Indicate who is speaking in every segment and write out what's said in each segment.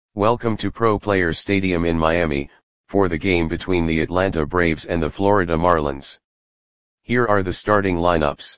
Speaker 1: Welcome to Pro Players Stadium in Miami, for the game between the Atlanta Braves and the Florida Marlins. Here are the starting lineups.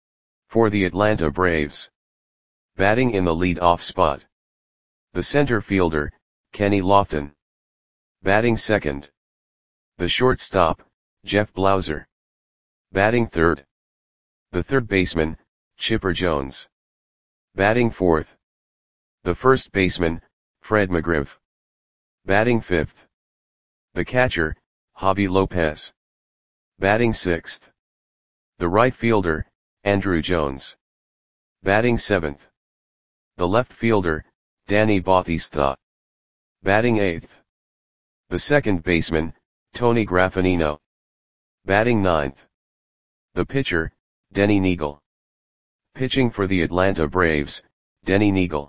Speaker 1: For the Atlanta Braves. Batting in the lead-off spot. The center fielder, Kenny Lofton. Batting second. The shortstop, Jeff Blauser. Batting third. The third baseman, Chipper Jones. Batting fourth. The first baseman, Fred McGriff. Batting fifth. The catcher, Javi Lopez. Batting sixth. The right fielder, Andruw Jones. Batting seventh. The left fielder, Danny Bautista. Batting eighth. The second baseman, Tony Graffagnino. Batting ninth. The pitcher, Denny Neagle. Pitching for the Atlanta Braves, Denny Neagle.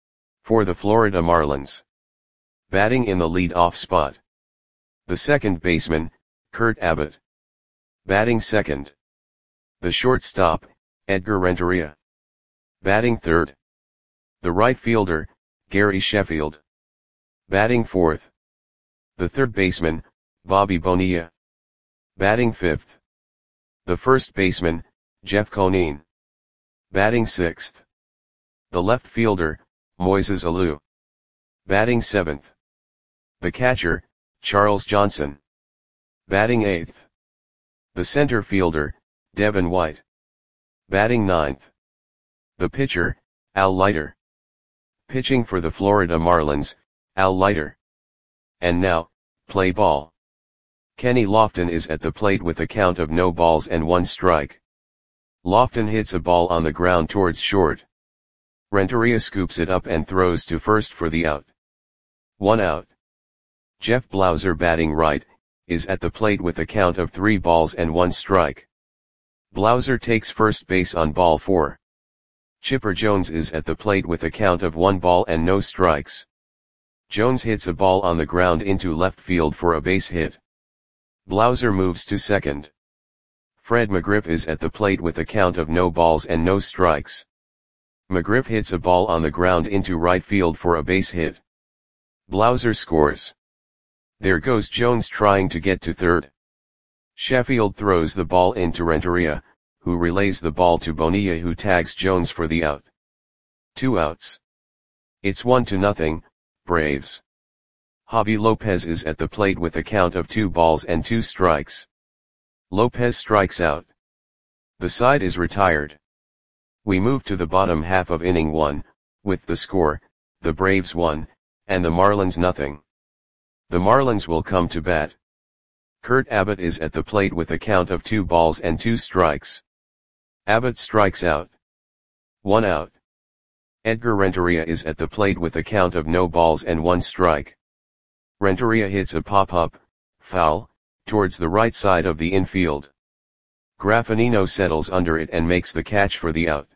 Speaker 1: For the Florida Marlins. Batting in the lead-off spot. The second baseman, Kurt Abbott. Batting second. The shortstop, Edgar Renteria. Batting third. The right fielder, Gary Sheffield. Batting fourth. The third baseman, Bobby Bonilla. Batting fifth. The first baseman, Jeff Conine. Batting sixth. The left fielder, Moises Alou. Batting seventh. The catcher, Charles Johnson. Batting eighth. The center fielder, Devin White. Batting ninth. The pitcher, Al Leiter. Pitching for the Florida Marlins, Al Leiter. And now, play ball. Kenny Lofton is at the plate with a count of no balls and one strike. Lofton hits a ball on the ground towards short. Renteria scoops it up and throws to first for the out. 1 out. Jeff Blauser, batting right, is at the plate with a count of 3 balls and 1 strike. Blauser takes first base on ball 4. Chipper Jones is at the plate with a count of 1 ball and no strikes. Jones hits a ball on the ground into left field for a base hit. Blauser moves to second. Fred McGriff is at the plate with a count of no balls and no strikes. McGriff hits a ball on the ground into right field for a base hit. Blauser scores. There goes Jones trying to get to third. Sheffield throws the ball into Renteria, who relays the ball to Bonilla, who tags Jones for the out. 2 outs. It's 1-0, Braves. Javi Lopez is at the plate with a count of 2 balls and 2 strikes. Lopez strikes out. The side is retired. We move to the bottom half of inning 1, with the score, the Braves 1, and the Marlins 0. The Marlins will come to bat. Kurt Abbott is at the plate with a count of 2 balls and 2 strikes. Abbott strikes out. 1 out. Edgar Renteria is at the plate with a count of no balls and 1 strike. Renteria hits a pop-up, foul, towards the right side of the infield. Graffagnino settles under it and makes the catch for the out.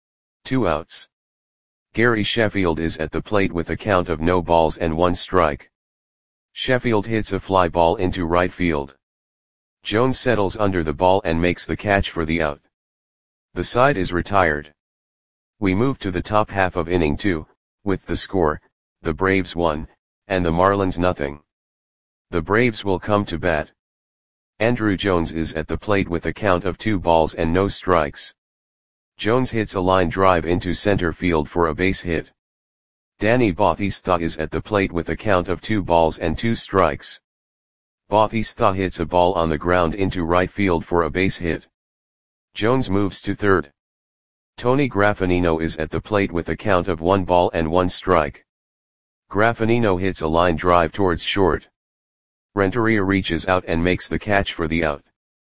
Speaker 1: 2 outs. Gary Sheffield is at the plate with a count of no balls and 1 strike. Sheffield hits a fly ball into right field. Jones settles under the ball and makes the catch for the out. The side is retired. We move to the top half of inning 2, with the score, the Braves 1, and the Marlins 0. The Braves will come to bat. Andruw Jones is at the plate with a count of 2 balls and no strikes. Jones hits a line drive into center field for a base hit. Danny Bautista is at the plate with a count of 2 balls and 2 strikes. Bautista hits a ball on the ground into right field for a base hit. Jones moves to third. Tony Graffagnino is at the plate with a count of 1 ball and 1 strike. Graffagnino hits a line drive towards short. Renteria reaches out and makes the catch for the out.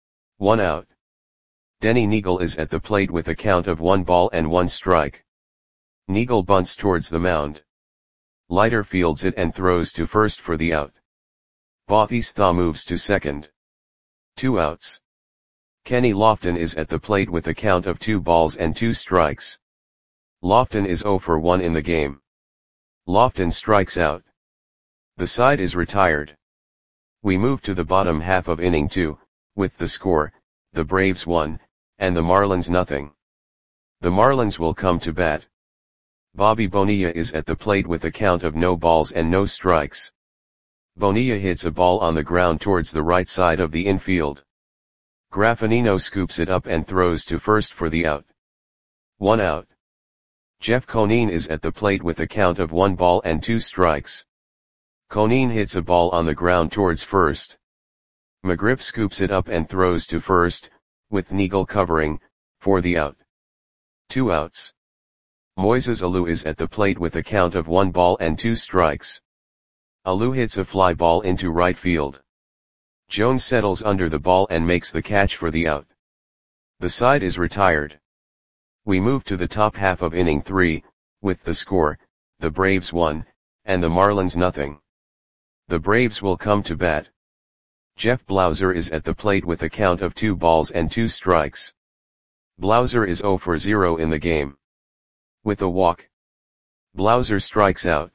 Speaker 1: 1 out. Denny Neagle is at the plate with a count of 1 ball and 1 strike. Neagle bunts towards the mound. Leiter fields it and throws to first for the out. Bautista moves to second. 2 outs. Kenny Lofton is at the plate with a count of 2 balls and 2 strikes. Lofton is 0 for 1 in the game. Lofton strikes out. The side is retired. We move to the bottom half of inning 2, with the score, the Braves 1, and the Marlins 0. The Marlins will come to bat. Bobby Bonilla is at the plate with a count of no balls and no strikes. Bonilla hits a ball on the ground towards the right side of the infield. Graffinino scoops it up and throws to first for the out. 1 out. Jeff Conine is at the plate with a count of 1 ball and 2 strikes. Conine hits a ball on the ground towards first. McGriff scoops it up and throws to first, with Neagle covering, for the out. 2 outs. Moises Alou is at the plate with a count of 1 ball and 2 strikes. Alou hits a fly ball into right field. Jones settles under the ball and makes the catch for the out. The side is retired. We move to the top half of inning 3, with the score, the Braves 1, and the Marlins nothing. The Braves will come to bat. Jeff Blauser is at the plate with a count of 2 balls and 2 strikes. Blauser is 0 for 0 in the game. With a walk, Blauser strikes out.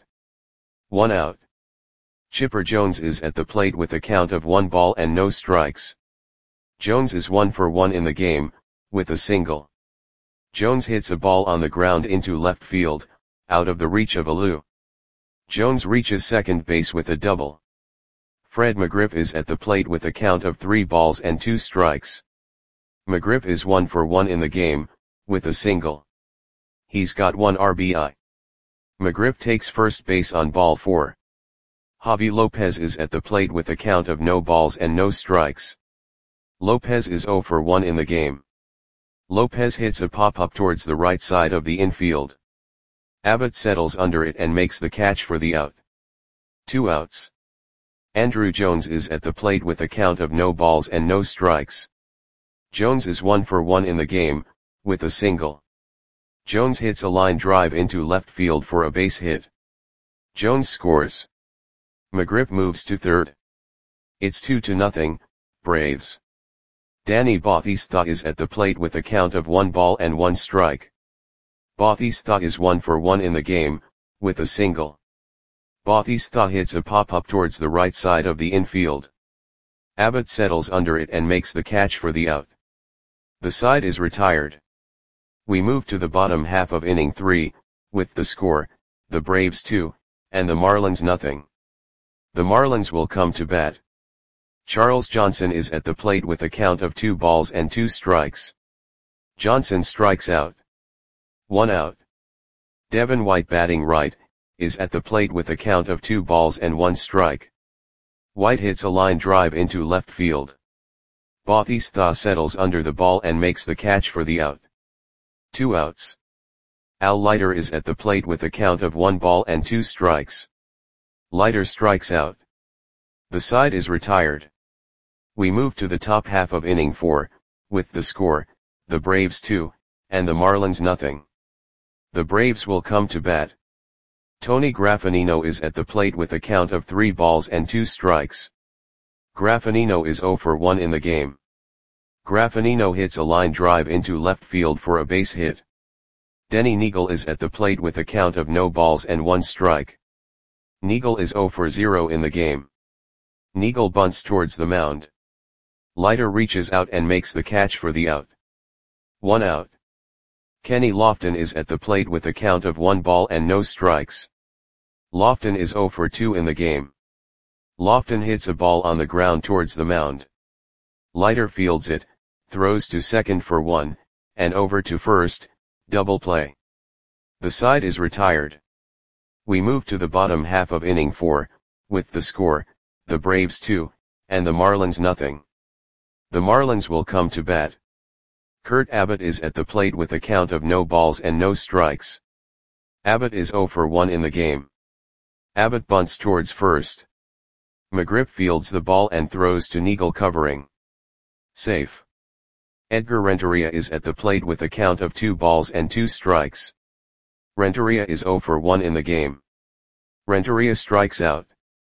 Speaker 1: 1 out. Chipper Jones is at the plate with a count of 1 ball and no strikes. Jones is 1 for 1 in the game, with a single. Jones hits a ball on the ground into left field, out of the reach of Alou. Jones reaches second base with a double. Fred McGriff is at the plate with a count of 3 balls and 2 strikes. McGriff is 1 for 1 in the game, with a single. He's got 1 RBI. McGriff takes first base on ball 4. Javi Lopez is at the plate with a count of no balls and no strikes. Lopez is 0 for 1 in the game. Lopez hits a pop-up towards the right side of the infield. Abbott settles under it and makes the catch for the out. 2 outs. Andrew Jones is at the plate with a count of no balls and no strikes. Jones is 1 for 1 in the game, with a single. Jones hits a line drive into left field for a base hit. Jones scores. McGriff moves to third. It's 2-0, Braves. Danny Bautista is at the plate with a count of 1 ball and 1 strike. Bautista is 1 for 1 in the game, with a single. Bautista hits a pop-up towards the right side of the infield. Abbott settles under it and makes the catch for the out. The side is retired. We move to the bottom half of inning 3, with the score, the Braves 2, and the Marlins nothing. The Marlins will come to bat. Charles Johnson is at the plate with a count of 2 balls and 2 strikes. Johnson strikes out. 1 out. Devin White, batting right, is at the plate with a count of 2 balls and 1 strike. White hits a line drive into left field. Bautista settles under the ball and makes the catch for the out. 2 outs. Al Leiter is at the plate with a count of 1 ball and 2 strikes. Leiter strikes out. The side is retired. We move to the top half of inning 4, with the score, the Braves 2, and the Marlins nothing. The Braves will come to bat. Tony Graffinino is at the plate with a count of 3 balls and 2 strikes. Graffinino is 0 for 1 in the game. Graffinino hits a line drive into left field for a base hit. Denny Neagle is at the plate with a count of no balls and 1 strike. Neagle is 0 for 0 in the game. Neagle bunts towards the mound. Leiter reaches out and makes the catch for the out. 1 out. Kenny Lofton is at the plate with a count of 1 ball and no strikes. Lofton is 0 for 2 in the game. Lofton hits a ball on the ground towards the mound. Leiter fields it, throws to second for 1, and over to first, double play. The side is retired. We move to the bottom half of inning 4, with the score, the Braves 2, and the Marlins nothing. The Marlins will come to bat. Kurt Abbott is at the plate with a count of no balls and no strikes. Abbott is 0 for 1 in the game. Abbott bunts towards first. McGriff fields the ball and throws to Neagle covering. Safe. Edgar Renteria is at the plate with a count of 2 balls and 2 strikes. Renteria is 0 for 1 in the game. Renteria strikes out.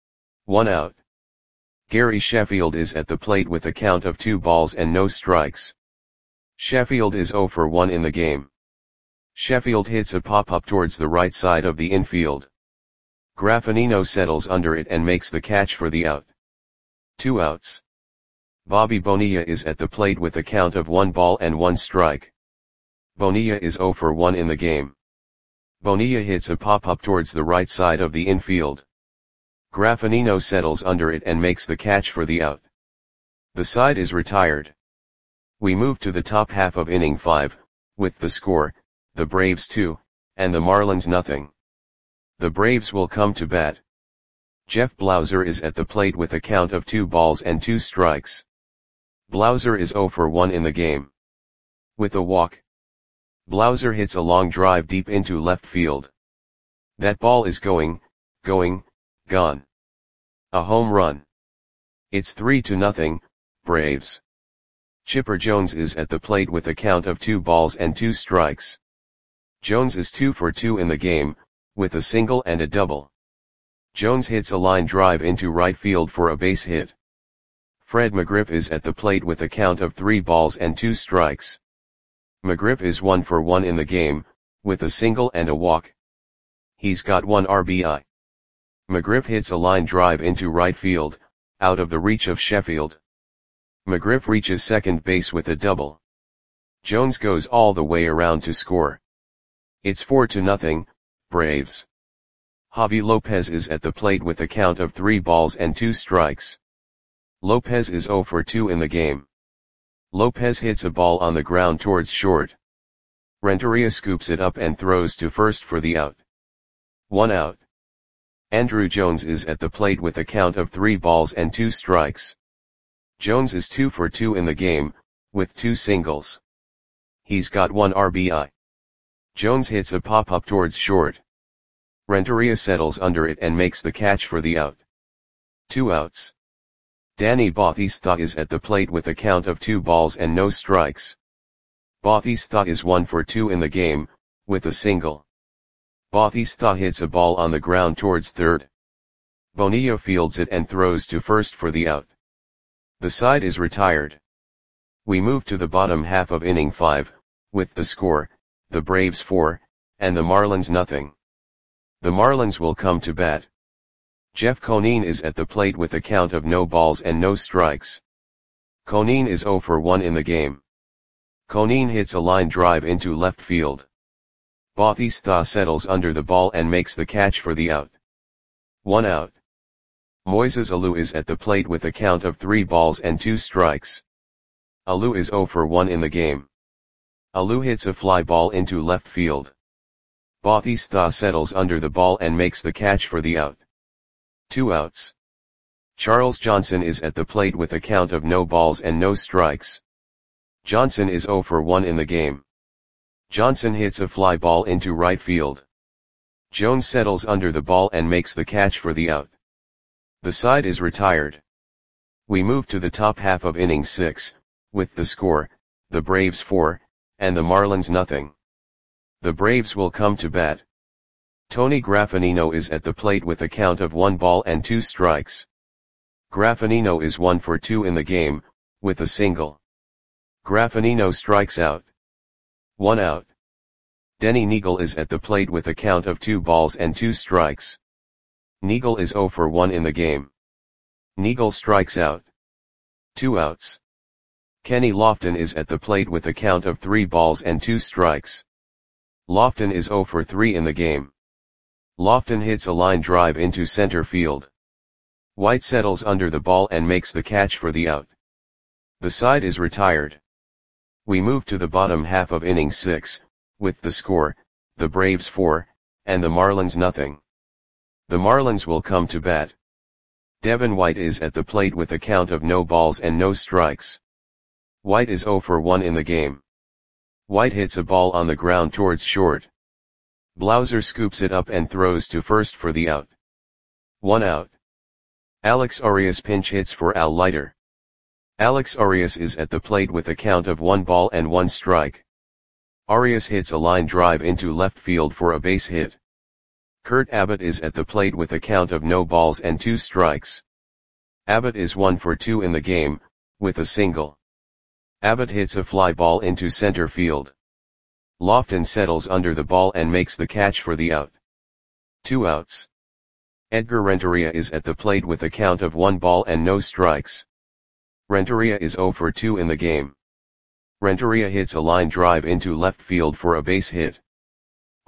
Speaker 1: 1 out. Gary Sheffield is at the plate with a count of 2 balls and no strikes. Sheffield is 0 for 1 in the game. Sheffield hits a pop-up towards the right side of the infield. Graffinino settles under it and makes the catch for the out. 2 outs. Bobby Bonilla is at the plate with a count of 1 ball and 1 strike. Bonilla is 0 for 1 in the game. Bonilla hits a pop-up towards the right side of the infield. Graffinino settles under it and makes the catch for the out. The side is retired. We move to the top half of inning 5, with the score, the Braves 2, and the Marlins nothing. The Braves will come to bat. Jeff Blauser is at the plate with a count of 2 balls and 2 strikes. Blauser is 0 for 1 in the game. With a walk, Blauser hits a long drive deep into left field. That ball is going, gone. A home run. It's 3-0, Braves. Chipper Jones is at the plate with a count of 2 balls and 2 strikes. Jones is 2 for 2 in the game, with a single and a double. Jones hits a line drive into right field for a base hit. Fred McGriff is at the plate with a count of 3 balls and 2 strikes. McGriff is 1 for 1 in the game, with a single and a walk. He's got 1 RBI. McGriff hits a line drive into right field, out of the reach of Sheffield. McGriff reaches second base with a double. Jones goes all the way around to score. It's 4-0, Braves. Javi Lopez is at the plate with a count of 3 balls and 2 strikes. Lopez is 0 for 2 in the game. Lopez hits a ball on the ground towards short. Renteria scoops it up and throws to first for the out. 1 out. Andruw Jones is at the plate with a count of 3 balls and 2 strikes. Jones is 2 for 2 in the game, with 2 singles. He's got 1 RBI. Jones hits a pop-up towards short. Renteria settles under it and makes the catch for the out. 2 outs. Danny Bautista is at the plate with a count of 2 balls and no strikes. Bautista is 1 for 2 in the game, with a single. Bautista hits a ball on the ground towards third. Bonilla fields it and throws to first for the out. The side is retired. We move to the bottom half of inning 5, with the score, the Braves 4, and the Marlins nothing. The Marlins will come to bat. Jeff Conine is at the plate with a count of no balls and no strikes. Conine is 0 for 1 in the game. Conine hits a line drive into left field. Bautista settles under the ball and makes the catch for the out. 1 out. Moises Alou is at the plate with a count of 3 balls and 2 strikes. Alou is 0 for 1 in the game. Alou hits a fly ball into left field. Bautista settles under the ball and makes the catch for the out. 2 outs. Charles Johnson is at the plate with a count of no balls and no strikes. Johnson is 0 for 1 in the game. Johnson hits a fly ball into right field. Jones settles under the ball and makes the catch for the out. The side is retired. We move to the top half of inning 6, with the score, the Braves 4, and the Marlins nothing. The Braves will come to bat. Tony Graffinino is at the plate with a count of 1 ball and 2 strikes. Graffinino is 1 for 2 in the game, with a single. Graffinino strikes out. 1 out. Denny Neagle is at the plate with a count of 2 balls and 2 strikes. Neagle is 0 for 1 in the game. Neagle strikes out. 2 outs. Kenny Lofton is at the plate with a count of 3 balls and 2 strikes. Lofton is 0 for 3 in the game. Lofton hits a line drive into center field. White settles under the ball and makes the catch for the out. The side is retired. We move to the bottom half of inning 6, with the score, the Braves 4, and the Marlins nothing. The Marlins will come to bat. Devin White is at the plate with a count of no balls and no strikes. White is 0 for 1 in the game. White hits a ball on the ground towards short. Blauser scoops it up and throws to first for the out. 1 out. Alex Arias pinch hits for Al Leiter. Alex Arias is at the plate with a count of 1 ball and 1 strike. Arias hits a line drive into left field for a base hit. Kurt Abbott is at the plate with a count of no balls and 2 strikes. Abbott is 1 for 2 in the game, with a single. Abbott hits a fly ball into center field. Lofton settles under the ball and makes the catch for the out. 2 outs. Edgar Renteria is at the plate with a count of 1 ball and no strikes. Renteria is 0 for 2 in the game. Renteria hits a line drive into left field for a base hit.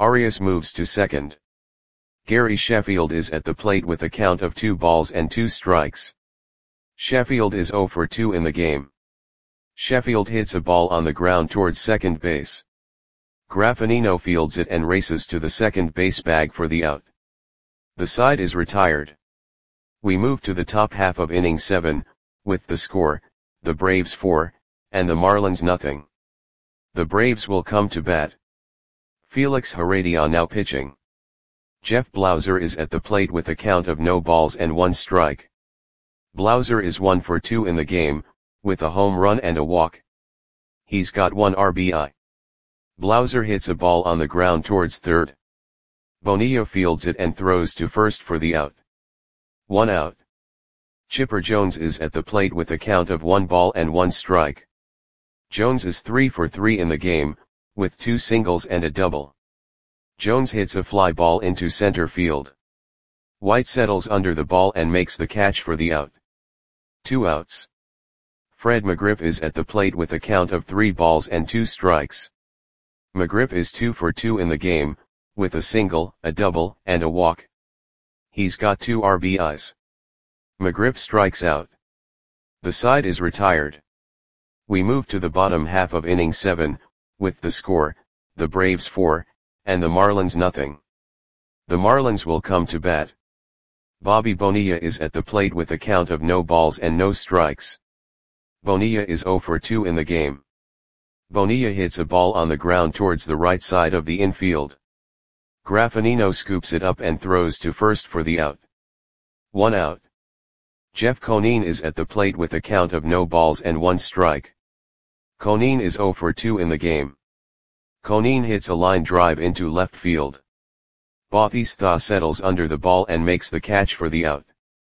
Speaker 1: Arias moves to second. Gary Sheffield is at the plate with a count of 2 balls and 2 strikes. Sheffield is 0 for 2 in the game. Sheffield hits a ball on the ground towards second base. Graffinino fields it and races to the second base bag for the out. The side is retired. We move to the top half of inning 7, with the score, the Braves 4, and the Marlins nothing. The Braves will come to bat. Felix Heredia now pitching. Jeff Blauser is at the plate with a count of no balls and 1 strike. Blauser is 1 for 2 in the game, with a home run and a walk. He's got 1 RBI. Blauser hits a ball on the ground towards third. Bonilla fields it and throws to first for the out. 1 out. Chipper Jones is at the plate with a count of 1 ball and 1 strike. Jones is 3 for 3 in the game, with 2 singles and a double. Jones hits a fly ball into center field. White settles under the ball and makes the catch for the out. 2 outs. Fred McGriff is at the plate with a count of 3 balls and 2 strikes. McGriff is 2 for 2 in the game, with a single, a double, and a walk. He's got 2 RBIs. McGriff strikes out. The side is retired. We move to the bottom half of inning 7, with the score, the Braves 4, and the Marlins nothing. The Marlins will come to bat. Bobby Bonilla is at the plate with a count of no balls and no strikes. Bonilla is 0 for 2 in the game. Bonilla hits a ball on the ground towards the right side of the infield. Graffinino scoops it up and throws to first for the out. 1 out. Jeff Conine is at the plate with a count of no balls and 1 strike. Conine is 0 for 2 in the game. Conine hits a line drive into left field. Bautista settles under the ball and makes the catch for the out.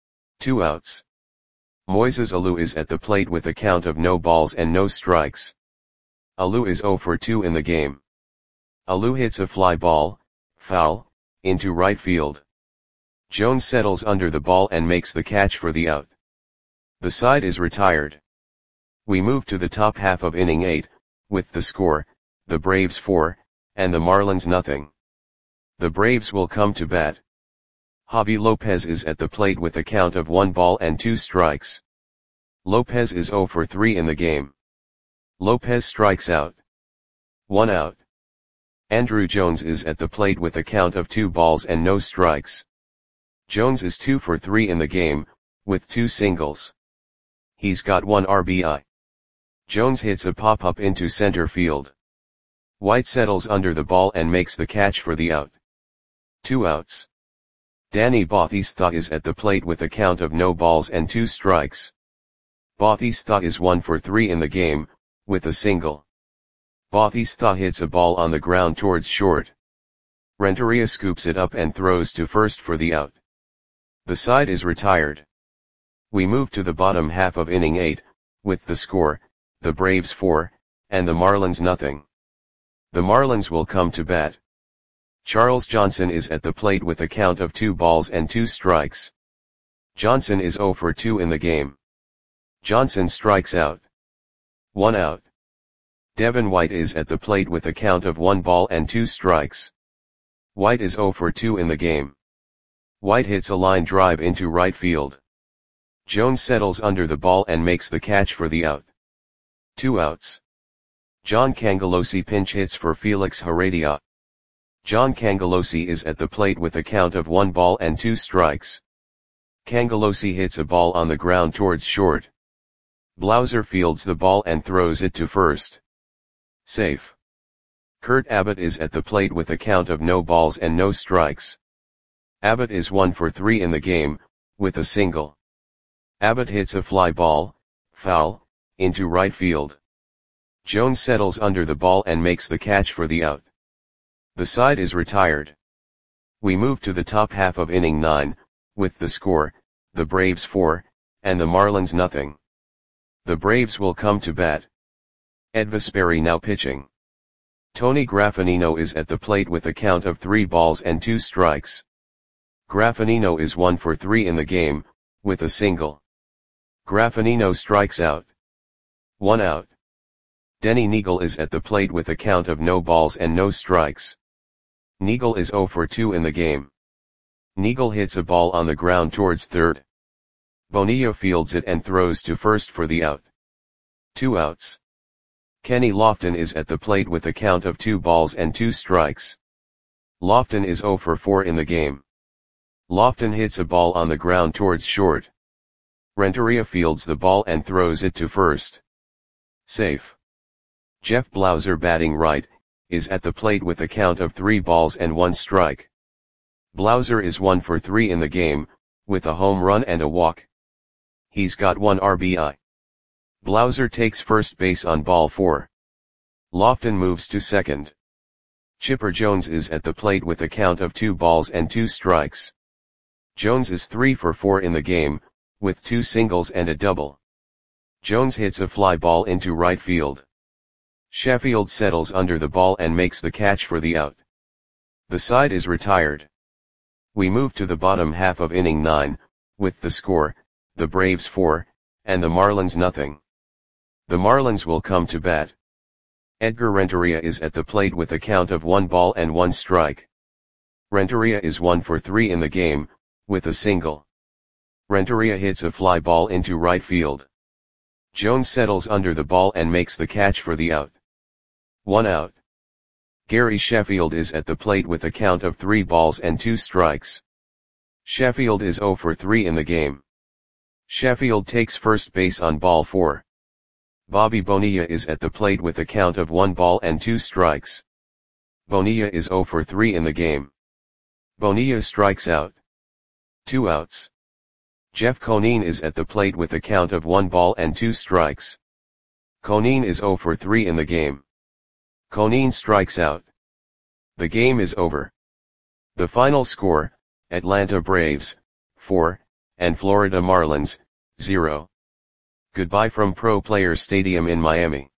Speaker 1: 2 outs. Moises Alou is at the plate with a count of no balls and no strikes. Alou is 0 for 2 in the game. Alou hits a fly ball, foul, into right field. Jones settles under the ball and makes the catch for the out. The side is retired. We move to the top half of inning 8, with the score, the Braves 4, and the Marlins nothing. The Braves will come to bat. Javi Lopez is at the plate with a count of 1 ball and 2 strikes. Lopez is 0 for 3 in the game. Lopez strikes out. 1 out. Andrew Jones is at the plate with a count of 2 balls and no strikes. Jones is 2 for 3 in the game, with 2 singles. He's got 1 RBI. Jones hits a pop-up into center field. White settles under the ball and makes the catch for the out. 2 outs. Danny Bautista is at the plate with a count of no balls and 2 strikes. Bautista is 1 for 3 in the game, with a single. Bautista hits a ball on the ground towards short. Renteria scoops it up and throws to first for the out. The side is retired. We move to the bottom half of inning 8, with the score, the Braves 4, and the Marlins nothing. The Marlins will come to bat. Charles Johnson is at the plate with a count of 2 balls and 2 strikes. Johnson is 0 for 2 in the game. Johnson strikes out. 1 out. Devin White is at the plate with a count of 1 ball and 2 strikes. White is 0 for 2 in the game. White hits a line drive into right field. Jones settles under the ball and makes the catch for the out. 2 outs. John Cangelosi pinch hits for Felix Heredia. John Cangelosi is at the plate with a count of 1 ball and 2 strikes. Cangelosi hits a ball on the ground towards short. Blauser fields the ball and throws it to first. Safe. Kurt Abbott is at the plate with a count of no balls and no strikes. Abbott is 1 for 3 in the game, with a single. Abbott hits a fly ball, foul, into right field. Jones settles under the ball and makes the catch for the out. The side is retired. We move to the top half of inning 9, with the score, the Braves 4, and the Marlins nothing. The Braves will come to bat. Ed Vesperi now pitching. Tony Graffinino is at the plate with a count of 3 balls and 2 strikes. Graffinino is 1 for 3 in the game, with a single. Graffinino strikes out. 1 out. Denny Neagle is at the plate with a count of no balls and no strikes. Neagle is 0 for 2 in the game. Neagle hits a ball on the ground towards third. Bonilla fields it and throws to first for the out. 2 outs. Kenny Lofton is at the plate with a count of 2 balls and 2 strikes. Lofton is 0 for 4 in the game. Lofton hits a ball on the ground towards short. Renteria fields the ball and throws it to first. Safe. Jeff Blauser, batting right, is at the plate with a count of 3 balls and 1 strike. Blauser is 1 for 3 in the game, with a home run and a walk. He's got 1 RBI. Blauser takes first base on ball 4. Lofton moves to second. Chipper Jones is at the plate with a count of 2 balls and 2 strikes. Jones is 3 for 4 in the game, with 2 singles and a double. Jones hits a fly ball into right field. Sheffield settles under the ball and makes the catch for the out. The side is retired. We move to the bottom half of inning 9, with the score, the Braves 4, and the Marlins nothing. The Marlins will come to bat. Edgar Renteria is at the plate with a count of 1 ball and 1 strike. Renteria is 1 for 3 in the game, with a single. Renteria hits a fly ball into right field. Jones settles under the ball and makes the catch for the out. 1 out. Gary Sheffield is at the plate with a count of 3 balls and 2 strikes. Sheffield is 0 for 3 in the game. Sheffield takes first base on ball 4. Bobby Bonilla is at the plate with a count of 1 ball and 2 strikes. Bonilla is 0 for 3 in the game. Bonilla strikes out. 2 outs. Jeff Conine is at the plate with a count of 1 ball and 2 strikes. Conine is 0 for 3 in the game. Conine strikes out. The game is over. The final score, Atlanta Braves, 4, and Florida Marlins, 0. Goodbye from Pro Players Stadium in Miami.